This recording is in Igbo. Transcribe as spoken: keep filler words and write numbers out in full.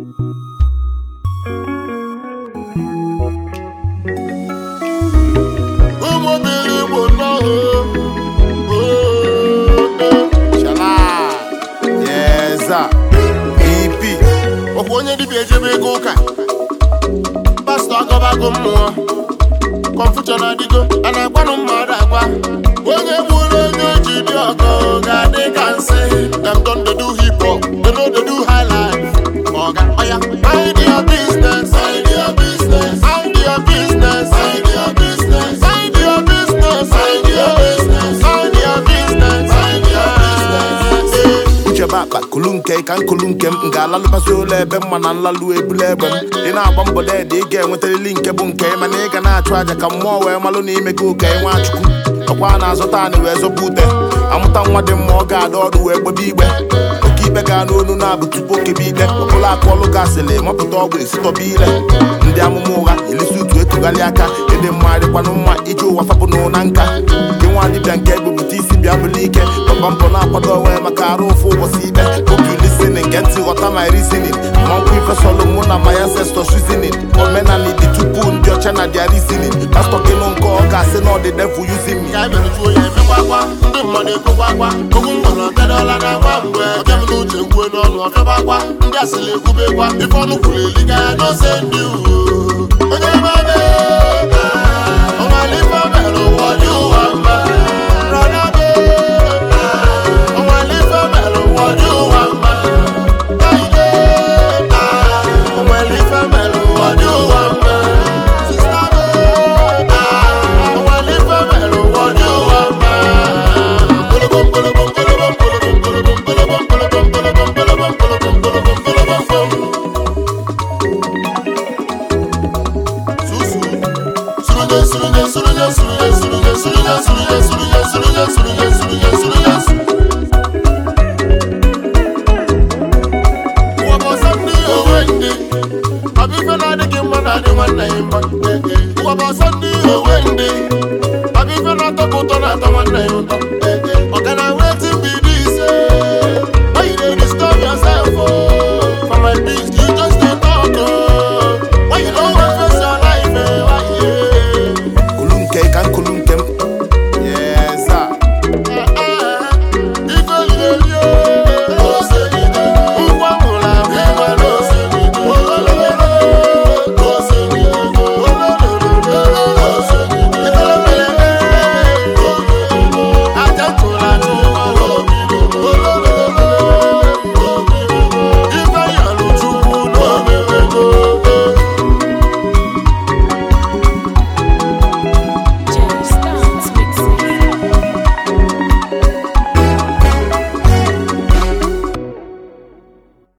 Onye di ejebe go ka pastor agobago mmụọ confusion adigo ana agbanu mmadụ agba onye gburu onye ji dị ọgọ ga dị ka nsị dem don dey do hip hop they no dey do high life oga oya mind your business mind your business mind your business mind your business mind your business mind your business mind your business mind your business uche bakpa kulunke kan kulunke m ngala lụbasi ụlọ ebe mma na nlalụ ebule egbe m ị na-agba mbọ dị ị ga-enwetarịrị nke bụ nke mana ị ga na-achụ aja ka mmụọ wee malụ na ime gị ụka Nwachukwu ọkwa na-azụta anị wee zọba ute amụta nwa dị mma ọ ga-adọ ọdụ wee gbebe igbe oke ikpe ga n'onu na-abụ tupu okebe ide ọbụla akụ ọlụ gasịrị mapụta ọgwụ esitọba ile ndị amụma ụgha elisi utu etugharị aka ịdị mma dịkwanụ mma iji ụwa fapụ na nka gị nwa dibịa nke ebupụta isi bịa bụla ike papa mpọ na-akwado onwe maka arụ ụfụ ụbọchị ikpe obi listening nke ntị ghọta my reasoning mmankwụ ife sọlụ mụ na my ancestors reasoning omenala dị tupu ndị ọcha na dia reasoning pastọ gị nụ nke ọ ga-asị na ọ dị devil using me ndị mmadụ ekwukwakwa okwu ngwara ọbịadọla na-agba mgbe ọbịabụta uche nkwue n'ọnụ ọfịabakwa ndị asịrị ekwubekwa ife ọnụ kwuru eliga ya n'ose ndị onye ebe ọnwalife mere ụwa dị ụwa mma rọnabe ọnwalife mere ụwa dị ụwa mma kaide ọnwalife mere ụwa dị ụwa mma sistabe ọnwalife mere ụwa dị ụwa mma Sunday, oh, Wendy. I be feeling like a good one at the one day.